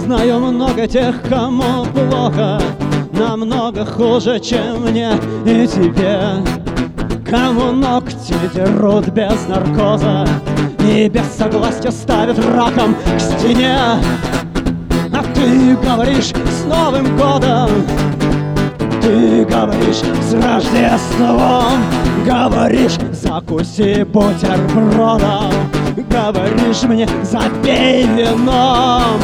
Знаю много тех, кому плохо, намного хуже, чем мне и тебе. Кому ногти дерут без наркоза и без согласия ставят раком к стене. А ты говоришь с Новым годом, ты говоришь с Рождеством, говоришь закуси бутербродом, говоришь мне запей вином.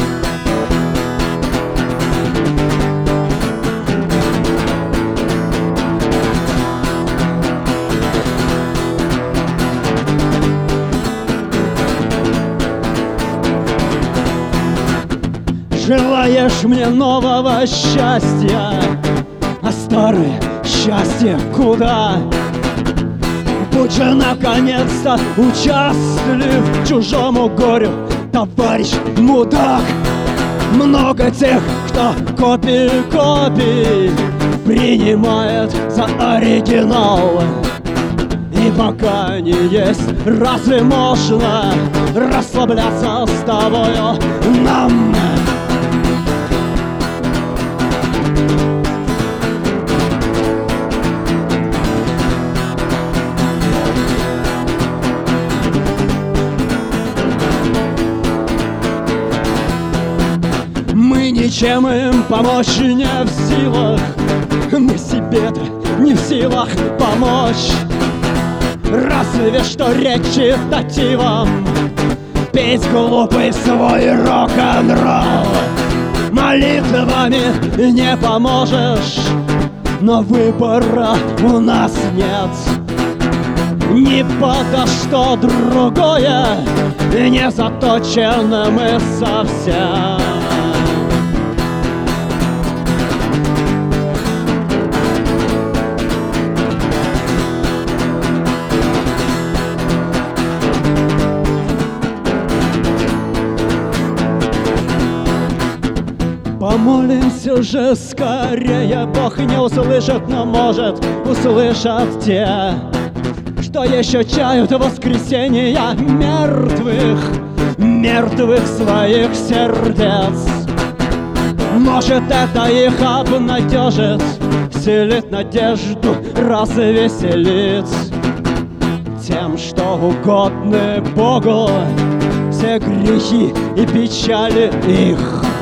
Желаешь мне нового счастья, а старое счастье куда? Будь же наконец-то участлив чужому горю, товарищ мудак. Много тех, кто копии принимает за оригинал. И пока не есть, разве можно расслабляться с тобою нам? Мы ничем им помочь не в силах, мы себе-то не в силах помочь. Разве что речитативом петь глупый свой рок-н-ролл. Молитвами не поможешь, но выбора у нас нет. Ни подо что другое не заточены мы совсем. Помолимся же скорее, Бог не услышит, но может услышат те, что еще чают воскресения мертвых своих сердец. Может, это их обнадежит, вселит надежду, развеселит тем, что угодны Богу все грехи и печали их.